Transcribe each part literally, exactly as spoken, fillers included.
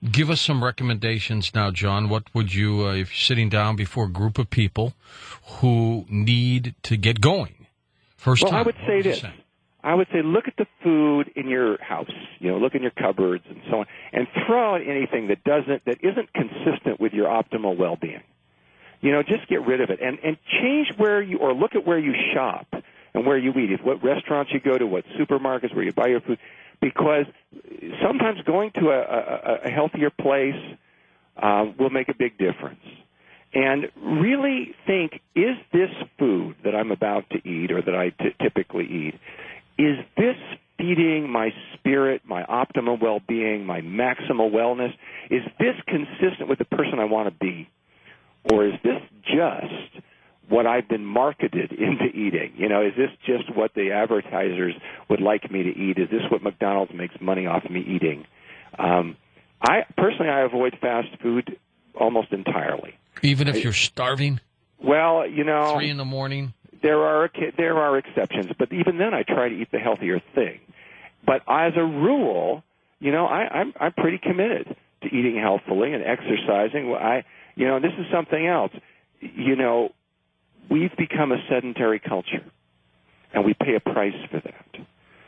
Give us some recommendations now, John. What would you, uh, if you're sitting down before a group of people who need to get going? First well, time. I would say this. Say? I would say look at the food in your house. You know, look in your cupboards and so on, and throw out anything that doesn't, that isn't consistent with your optimal well-being. You know, just get rid of it and, and change where you, or look at where you shop and where you eat, what restaurants you go to, what supermarkets, where you buy your food, because sometimes going to a, a, a healthier place uh, will make a big difference. And really think, is this food that I'm about to eat or that I t- typically eat, is this feeding my spirit, my optimal well-being, my maximal wellness? Is this consistent with the person I want to be? Or is this just what I've been marketed into eating? You know, is this just what the advertisers would like me to eat? Is this what McDonald's makes money off of me eating? Um, I personally, I avoid fast food almost entirely. Even if you're starving? Well, you know, Three in the morning? There are there are exceptions, but even then I try to eat the healthier thing. But as a rule, you know, I, I'm, I'm pretty committed to eating healthfully and exercising. I, you know, this is something else. You know, we've become a sedentary culture, and we pay a price for that.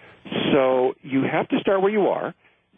So you have to start where you are.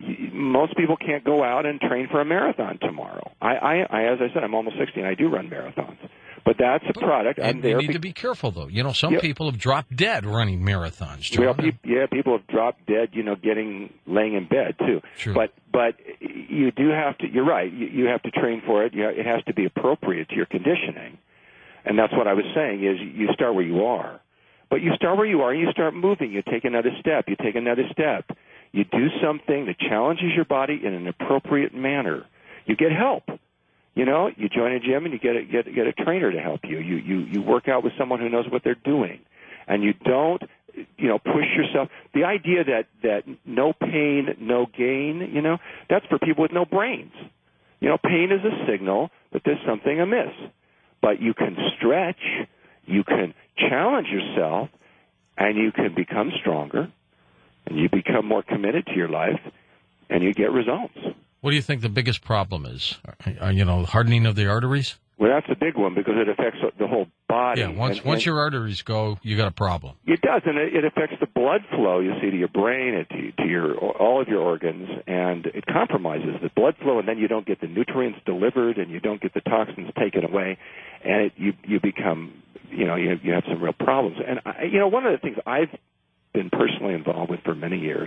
Most people can't go out and train for a marathon tomorrow. I, I, I as I said, I'm almost sixty, and I do run marathons. But that's a product. And I'm there. You need be- to be careful, though. You know, some yep. people have dropped dead running marathons. John. Well, pe- yeah, people have dropped dead. You know, getting laying in bed too. Sure. But but you do have to. You're right. You, you have to train for it. You, it has to be appropriate to your conditioning. And that's what I was saying. Is you start where you are, but you start where you are. And you start moving. You take another step. You take another step. You do something that challenges your body in an appropriate manner. You get help. You know, you join a gym and you get a, get get a trainer to help you. You you you work out with someone who knows what they're doing, and you don't, you know, push yourself. The idea that that no pain, no gain, you know, that's for people with no brains. You know, pain is a signal that there's something amiss. But you can stretch, you can challenge yourself, and you can become stronger, and you become more committed to your life, and you get results. What do you think the biggest problem is? Uh, you know, hardening of the arteries? Well, that's a big one because it affects the whole body. Yeah, once and, once and your arteries go, you got a problem. It does, and it, it affects the blood flow, you see, to your brain and to, to your all of your organs, and it compromises the blood flow, and then you don't get the nutrients delivered, and you don't get the toxins taken away, and it, you you become, you know, you, you have some real problems. And, I, you know, one of the things I've been personally involved with for many years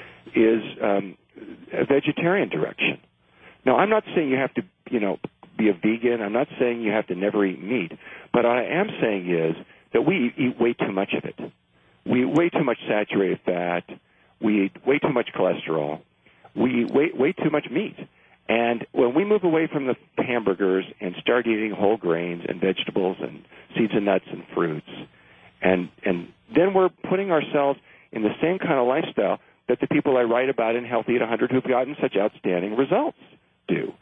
is um, a vegetarian direction. Now, I'm not saying you have to, you know, be a vegan. I'm not saying you have to never eat meat. But what I am saying is that we eat way too much of it. We eat way too much saturated fat. We eat way too much cholesterol. We eat way, way too much meat. And when we move away from the hamburgers and start eating whole grains and vegetables and seeds and nuts and fruits, and and then we're putting ourselves in the same kind of lifestyle that the people I write about in Healthy at one hundred who've gotten such outstanding results do.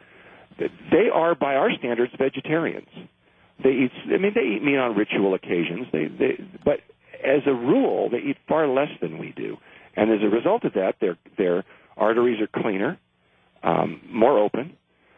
They are, by our standards, vegetarians. They eat. I mean, they eat meat on ritual occasions. They, they, but as a rule, they eat far less than we do. And as a result of that, their their arteries are cleaner, um, more open.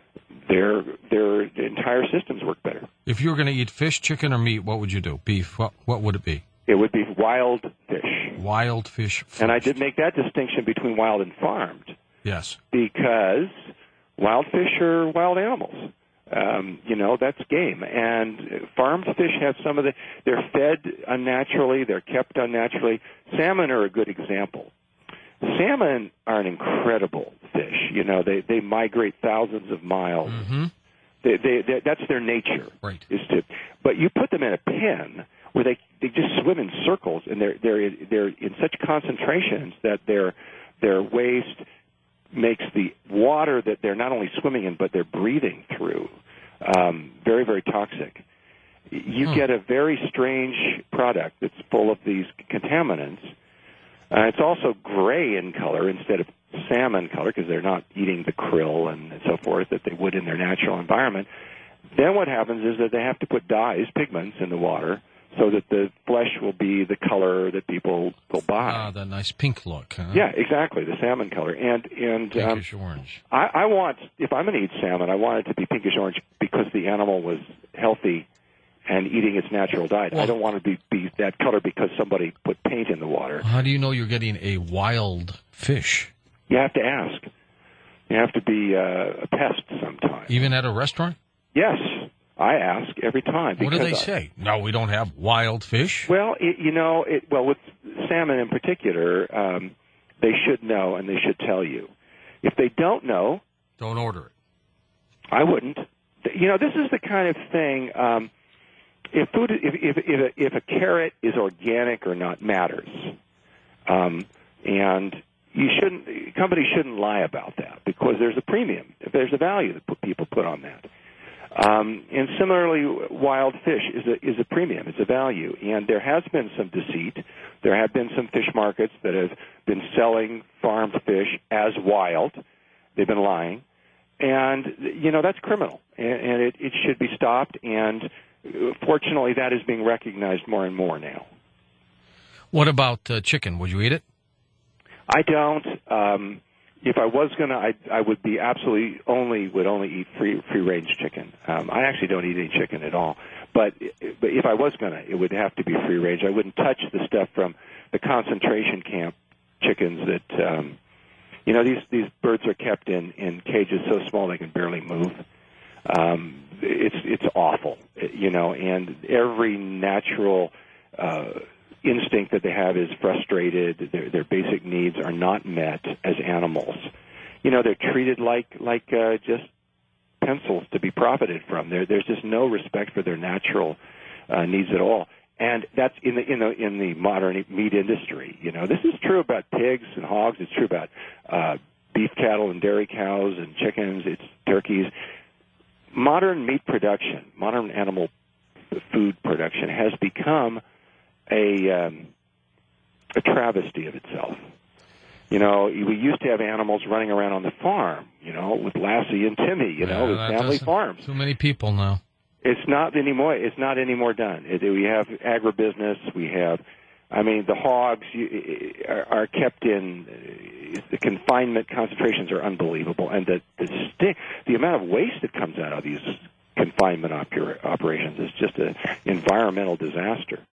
Their their entire systems work better. If you were going to eat fish, chicken, or meat, what would you do? Beef? What what would it be? It would be wild fish. Wild fish. First. And I did make that distinction between wild and farmed. Yes. Because wild fish are wild animals. Um, you know, that's game. And farmed fish have some of the, they're fed unnaturally, they're kept unnaturally. Salmon are a good example. Salmon are an incredible fish. You know, they, they migrate thousands of miles. Mm-hmm. They, they, they, that's their nature. Right. Is to, but you put them in a pen where they, they just swim in circles, and they're, they're, they're in such concentrations that their, their waste makes the water that they're not only swimming in, but they're breathing through um, very, very toxic. You hmm. get a very strange product that's full of these contaminants. Uh, it's also gray in color instead of salmon color because they're not eating the krill and so forth that they would in their natural environment. Then what happens is that they have to put dyes, pigments, in the water so that the flesh will be the color that people will buy. Ah, the nice pink look. Huh? Yeah, exactly, the salmon color. And and pinkish um, orange. I, I want, if I'm going to eat salmon, I want it to be pinkish orange because the animal was healthy and eating its natural diet. Well, I don't want to be, be that color because somebody put paint in the water. How do you know you're getting a wild fish? You have to ask. You have to be uh, a pest sometime. Even at a restaurant? Yes, I ask every time. What do they I, say? No, we don't have wild fish? Well, it, you know, it, well, with salmon in particular, um, they should know and they should tell you. If they don't know, don't order it. I wouldn't. You know, this is the kind of thing. Um, if food, if if if a, if a carrot is organic or not matters, um, and you shouldn't. Companies shouldn't lie about that because there's a premium. If there's a value that people put on that. Um, and similarly, wild fish is a is a premium. It's a value, and there has been some deceit. There have been some fish markets that have been selling farmed fish as wild. They've been lying, and you know that's criminal, and, and it, it should be stopped. And fortunately, that is being recognized more and more now. What about uh, chicken? Would you eat it? I don't. Um, If I was gonna, I I would be absolutely only would only eat free free range chicken. Um, I actually don't eat any chicken at all. But but if I was gonna, it would have to be free range. I wouldn't touch the stuff from the concentration camp chickens that um, you know these these birds are kept in in cages so small they can barely move. Um, it's it's awful, you know, and every natural uh, instinct that they have is frustrated. Their, their basic needs are not met as animals. You know, they're treated like like uh, just pencils to be profited from. There, there's just no respect for their natural uh, needs at all. And that's in the in the in the modern meat industry. You know, this is true about pigs and hogs. It's true about uh, beef cattle and dairy cows and chickens. It's turkeys. Modern meat production, modern animal food production, has become a um, a travesty of itself. You know, we used to have animals running around on the farm, you know, with Lassie and Timmy, you know, yeah, with family farms. Too many people now. It's not anymore. It's not anymore done. It, we have agribusiness. We have, I mean, the hogs you, are, are kept in. The confinement concentrations are unbelievable, and the the, sti- the amount of waste that comes out of these confinement oper- operations is just an environmental disaster.